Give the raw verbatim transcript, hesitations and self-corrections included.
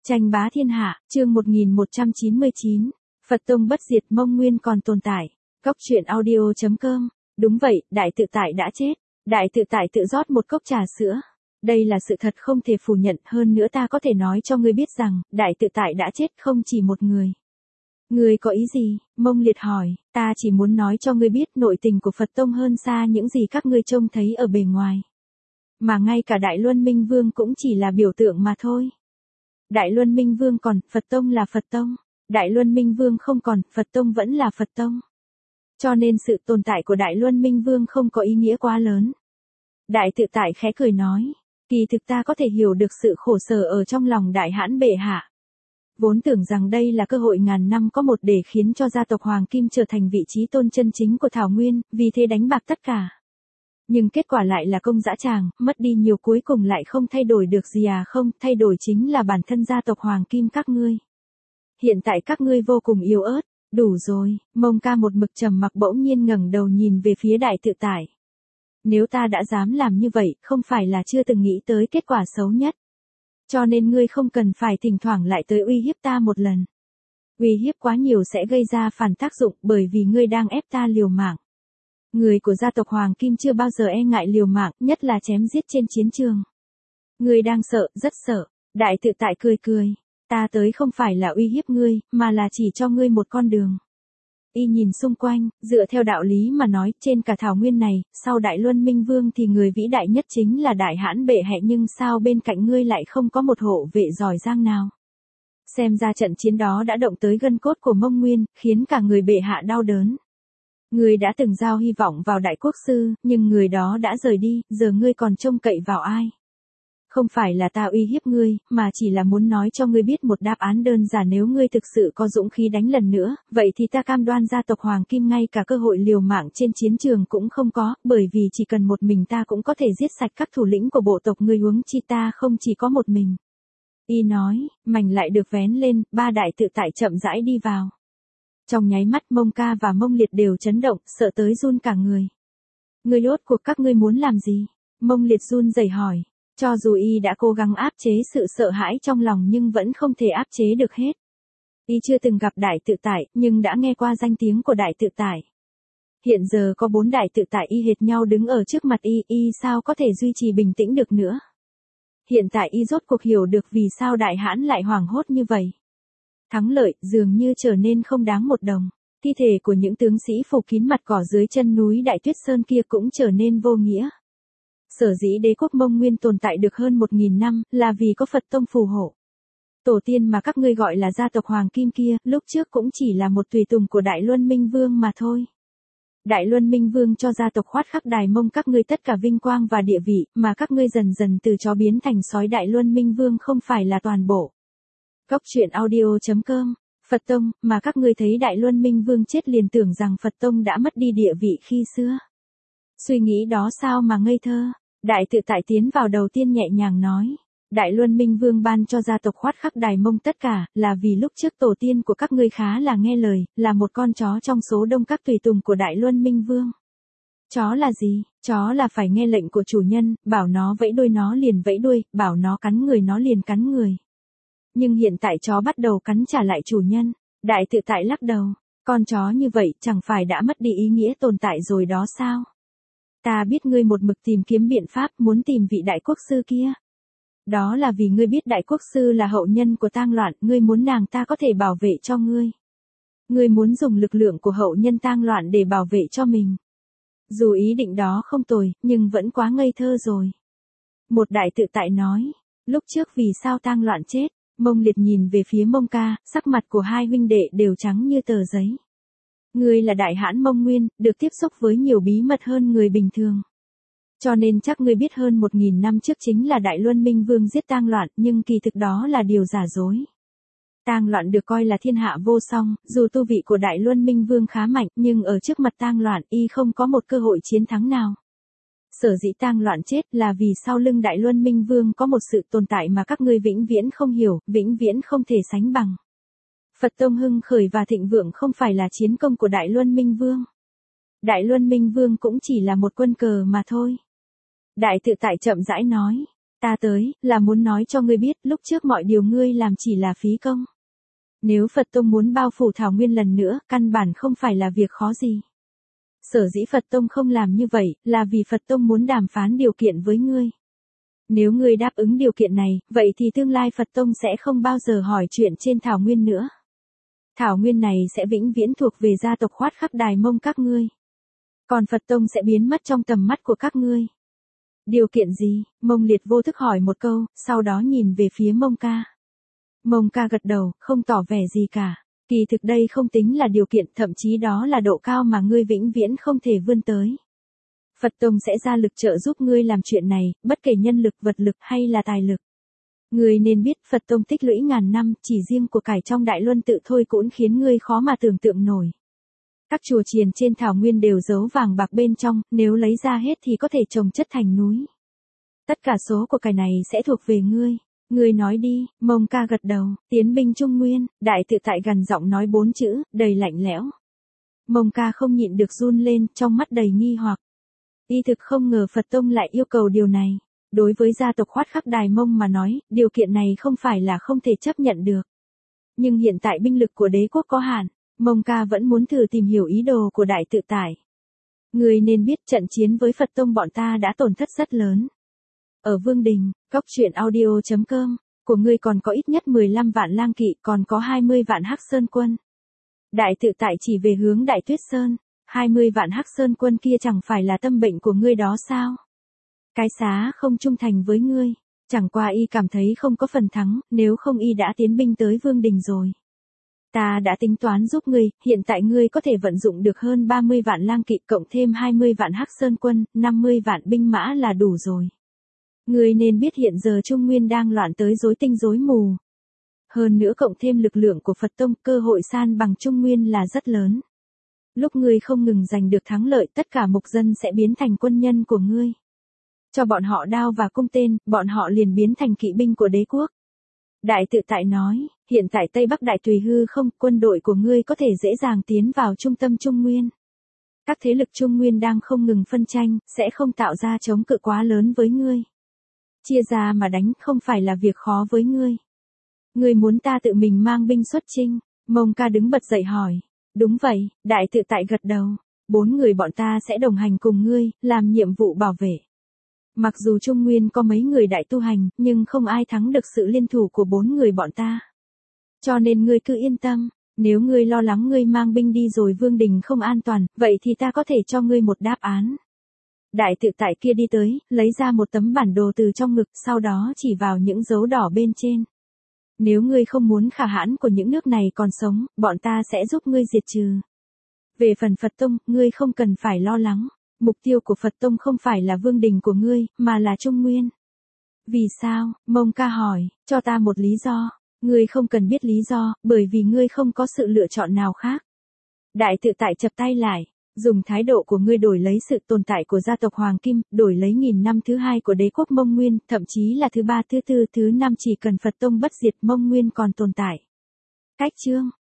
Tranh bá thiên hạ, chương một nghìn một trăm chín mươi chín. Phật Tông bất diệt, Mông Nguyên còn tồn tại. Cốc truyện audio chấm com. Đúng vậy, Đại Tự Tại đã chết. Đại Tự Tại tự rót một cốc trà sữa. Đây là sự thật không thể phủ nhận, hơn nữa ta có thể nói cho ngươi biết rằng, Đại Tự Tại đã chết không chỉ một người. Ngươi có ý gì? Mông Liệt hỏi, ta chỉ muốn nói cho ngươi biết nội tình của Phật Tông hơn xa những gì các ngươi trông thấy ở bề ngoài. Mà ngay cả Đại Luân Minh Vương cũng chỉ là biểu tượng mà thôi. Đại Luân Minh Vương còn, Phật Tông là Phật Tông. Đại Luân Minh Vương không còn, Phật Tông vẫn là Phật Tông. Cho nên sự tồn tại của Đại Luân Minh Vương không có ý nghĩa quá lớn. Đại Tự Tại khẽ cười nói, kỳ thực ta có thể hiểu được sự khổ sở ở trong lòng Đại Hãn bệ hạ. Vốn tưởng rằng đây là cơ hội ngàn năm có một để khiến cho gia tộc Hoàng Kim trở thành vị trí tôn chân chính của Thảo Nguyên, vì thế đánh bạc tất cả. Nhưng kết quả lại là công dã tràng, mất đi nhiều cuối cùng lại không thay đổi được gì à không, thay đổi chính là bản thân gia tộc Hoàng Kim các ngươi. Hiện tại các ngươi vô cùng yếu ớt, đủ rồi, Mông Ca một mực trầm mặc bỗng nhiên ngẩng đầu nhìn về phía Đại Tự Tại. Nếu ta đã dám làm như vậy, không phải là chưa từng nghĩ tới kết quả xấu nhất. Cho nên ngươi không cần phải thỉnh thoảng lại tới uy hiếp ta một lần. Uy hiếp quá nhiều sẽ gây ra phản tác dụng bởi vì ngươi đang ép ta liều mạng. Người của gia tộc Hoàng Kim chưa bao giờ e ngại liều mạng, nhất là chém giết trên chiến trường. Ngươi đang sợ, rất sợ. Đại Tự Tại cười cười. Ta tới không phải là uy hiếp ngươi, mà là chỉ cho ngươi một con đường. Y nhìn xung quanh, dựa theo đạo lý mà nói, trên cả thảo nguyên này, sau Đại Luân Minh Vương thì người vĩ đại nhất chính là Đại Hãn bệ hạ, nhưng sao bên cạnh ngươi lại không có một hộ vệ giỏi giang nào? Xem ra trận chiến đó đã động tới gân cốt của Mông Nguyên, khiến cả người bệ hạ đau đớn. Ngươi đã từng giao hy vọng vào Đại Quốc Sư, nhưng người đó đã rời đi, giờ ngươi còn trông cậy vào ai? Không phải là ta uy hiếp ngươi, mà chỉ là muốn nói cho ngươi biết một đáp án đơn giản, nếu ngươi thực sự có dũng khí đánh lần nữa, vậy thì ta cam đoan gia tộc Hoàng Kim ngay cả cơ hội liều mạng trên chiến trường cũng không có, bởi vì chỉ cần một mình ta cũng có thể giết sạch các thủ lĩnh của bộ tộc ngươi, huống chi ta không chỉ có một mình. Y nói, mảnh lại được vén lên, ba Đại Tự Tại chậm rãi đi vào. Trong nháy mắt Mông Ca và Mông Liệt đều chấn động, sợ tới run cả người. Ngươi rốt cuộc các ngươi muốn làm gì? Mông Liệt run rẩy hỏi. Cho dù y đã cố gắng áp chế sự sợ hãi trong lòng nhưng vẫn không thể áp chế được hết. Y chưa từng gặp Đại Tự Tại, nhưng đã nghe qua danh tiếng của Đại Tự Tại. Hiện giờ có bốn Đại Tự Tại y hệt nhau đứng ở trước mặt y, y sao có thể duy trì bình tĩnh được nữa. Hiện tại y rốt cuộc hiểu được vì sao Đại Hãn lại hoảng hốt như vậy. Thắng lợi dường như trở nên không đáng một đồng. Thi thể của những tướng sĩ phủ kín mặt cỏ dưới chân núi Đại Tuyết Sơn kia cũng trở nên vô nghĩa. Sở dĩ đế quốc Mông Nguyên tồn tại được hơn một nghìn năm, là vì có Phật Tông phù hộ. Tổ tiên mà các ngươi gọi là gia tộc Hoàng Kim kia, lúc trước cũng chỉ là một tùy tùng của Đại Luân Minh Vương mà thôi. Đại Luân Minh Vương cho gia tộc Khoát Khắc Đài Mông các ngươi tất cả vinh quang và địa vị, mà các ngươi dần dần từ chó biến thành sói. Đại Luân Minh Vương không phải là toàn bộ. Cốc truyện audio chấm com. Phật Tông, mà các ngươi thấy Đại Luân Minh Vương chết liền tưởng rằng Phật Tông đã mất đi địa vị khi xưa. Suy nghĩ đó sao mà ngây thơ. Đại Tự Tại tiến vào đầu tiên nhẹ nhàng nói. Đại Luân Minh Vương ban cho gia tộc Khoát Khắc Đài Mông tất cả, là vì lúc trước tổ tiên của các ngươi khá là nghe lời, là một con chó trong số đông các tùy tùng của Đại Luân Minh Vương. Chó là gì? Chó là phải nghe lệnh của chủ nhân, bảo nó vẫy đuôi nó liền vẫy đuôi, bảo nó cắn người nó liền cắn người. Nhưng hiện tại chó bắt đầu cắn trả lại chủ nhân. Đại Tự Tại lắc đầu. Con chó như vậy chẳng phải đã mất đi ý nghĩa tồn tại rồi đó sao? Ta biết ngươi một mực tìm kiếm biện pháp muốn tìm vị Đại Quốc Sư kia. Đó là vì ngươi biết Đại Quốc Sư là hậu nhân của tang loạn, ngươi muốn nàng ta có thể bảo vệ cho ngươi. Ngươi muốn dùng lực lượng của hậu nhân tang loạn để bảo vệ cho mình. Dù ý định đó không tồi, nhưng vẫn quá ngây thơ rồi. Một Đại Tự Tại nói, lúc trước vì sao tang loạn chết? Mông Liệt nhìn về phía Mông Ca, sắc mặt của hai huynh đệ đều trắng như tờ giấy. Ngươi là Đại Hãn Mông Nguyên, được tiếp xúc với nhiều bí mật hơn người bình thường. Cho nên chắc ngươi biết hơn một nghìn năm trước chính là Đại Luân Minh Vương giết tang loạn, nhưng kỳ thực đó là điều giả dối. Tang loạn được coi là thiên hạ vô song, dù tu vị của Đại Luân Minh Vương khá mạnh, nhưng ở trước mặt tang loạn y không có một cơ hội chiến thắng nào. Sở dĩ tang loạn chết là vì sau lưng Đại Luân Minh Vương có một sự tồn tại mà các ngươi vĩnh viễn không hiểu, vĩnh viễn không thể sánh bằng. Phật Tông hưng khởi và thịnh vượng không phải là chiến công của Đại Luân Minh Vương. Đại Luân Minh Vương cũng chỉ là một quân cờ mà thôi. Đại Tự Tại chậm rãi nói, Ta tới, là muốn nói cho ngươi biết, lúc trước mọi điều ngươi làm chỉ là phí công. Nếu Phật Tông muốn bao phủ Thảo Nguyên lần nữa, căn bản không phải là việc khó gì. Sở dĩ Phật Tông không làm như vậy, là vì Phật Tông muốn đàm phán điều kiện với ngươi. Nếu ngươi đáp ứng điều kiện này, vậy thì tương lai Phật Tông sẽ không bao giờ hỏi chuyện trên Thảo Nguyên nữa. Thảo Nguyên này sẽ vĩnh viễn thuộc về gia tộc Khoát Khắc Đài Mông các ngươi. Còn Phật Tông sẽ biến mất trong tầm mắt của các ngươi. Điều kiện gì? Mông Liệt vô thức hỏi một câu, sau đó nhìn về phía Mông Ca. Mông Ca gật đầu, không tỏ vẻ gì cả. Kỳ thực đây không tính là điều kiện, thậm chí đó là độ cao mà ngươi vĩnh viễn không thể vươn tới. Phật Tông sẽ ra lực trợ giúp ngươi làm chuyện này, bất kể nhân lực, vật lực hay là tài lực. Ngươi nên biết Phật Tông tích lũy ngàn năm, chỉ riêng của cải trong Đại Luân tự thôi cũng khiến ngươi khó mà tưởng tượng nổi. Các chùa chiền trên Thảo Nguyên đều giấu vàng bạc bên trong, nếu lấy ra hết thì có thể trồng chất thành núi. Tất cả số của cải này sẽ thuộc về ngươi. Ngươi nói đi, Mông Ca gật đầu, tiến binh Trung Nguyên, Đại Tự Tại gần giọng nói bốn chữ, đầy lạnh lẽo. Mông Ca không nhịn được run lên, trong mắt đầy nghi hoặc. Y thực không ngờ Phật Tông lại yêu cầu điều này. Đối với gia tộc Khoát Khắc Đài Mông mà nói, điều kiện này không phải là không thể chấp nhận được. Nhưng hiện tại binh lực của đế quốc có hạn, Mông Ca vẫn muốn thử tìm hiểu ý đồ của Đại Tự Tại. Ngươi nên biết trận chiến với Phật Tông bọn ta đã tổn thất rất lớn. Ở Vương Đình, Cóc Truyện Audio chấm com, của ngươi còn có ít nhất mười lăm vạn lang kỵ, còn có hai mươi vạn Hắc Sơn quân. Đại Tự Tại chỉ về hướng Đại Tuyết Sơn, hai mươi vạn Hắc Sơn quân kia chẳng phải là tâm bệnh của ngươi đó sao? Cái Xá không trung thành với ngươi, chẳng qua y cảm thấy không có phần thắng, nếu không y đã tiến binh tới Vương Đình rồi. Ta đã tính toán giúp ngươi, hiện tại ngươi có thể vận dụng được hơn ba mươi vạn lang kỵ cộng thêm hai mươi vạn Hắc Sơn quân, năm mươi vạn binh mã là đủ rồi. Ngươi nên biết hiện giờ Trung Nguyên đang loạn tới rối tinh rối mù. Hơn nữa cộng thêm lực lượng của Phật Tông, cơ hội san bằng Trung Nguyên là rất lớn. Lúc ngươi không ngừng giành được thắng lợi, tất cả mục dân sẽ biến thành quân nhân của ngươi. Cho bọn họ đao và cung tên, bọn họ liền biến thành kỵ binh của đế quốc. Đại Tự Tại nói, hiện tại Tây Bắc Đại Tùy hư không, quân đội của ngươi có thể dễ dàng tiến vào trung tâm Trung Nguyên. Các thế lực Trung Nguyên đang không ngừng phân tranh, sẽ không tạo ra chống cự quá lớn với ngươi. Chia ra mà đánh không phải là việc khó với ngươi. Ngươi muốn ta tự mình mang binh xuất chinh? Mông Ca đứng bật dậy hỏi. Đúng vậy, Đại Tự Tại gật đầu. Bốn người bọn ta sẽ đồng hành cùng ngươi, làm nhiệm vụ bảo vệ. Mặc dù Trung Nguyên có mấy người đại tu hành, nhưng không ai thắng được sự liên thủ của bốn người bọn ta. Cho nên ngươi cứ yên tâm, nếu ngươi lo lắng ngươi mang binh đi rồi Vương Đình không an toàn, vậy thì ta có thể cho ngươi một đáp án. Đại Tự Tại kia đi tới, lấy ra một tấm bản đồ từ trong ngực, sau đó chỉ vào những dấu đỏ bên trên. Nếu ngươi không muốn Khả Hãn của những nước này còn sống, bọn ta sẽ giúp ngươi diệt trừ. Về phần Phật Tông, ngươi không cần phải lo lắng. Mục tiêu của Phật Tông không phải là Vương Đình của ngươi, mà là Trung Nguyên. Vì sao? Mông Ca hỏi, cho ta một lý do. Ngươi không cần biết lý do, bởi vì ngươi không có sự lựa chọn nào khác. Đại Tự Tại chập tay lại, dùng thái độ của ngươi đổi lấy sự tồn tại của gia tộc Hoàng Kim, đổi lấy nghìn năm thứ hai của đế quốc Mông Nguyên, thậm chí là thứ ba, thứ tư, thứ năm, chỉ cần Phật Tông bất diệt Mông Nguyên còn tồn tại. Cách chương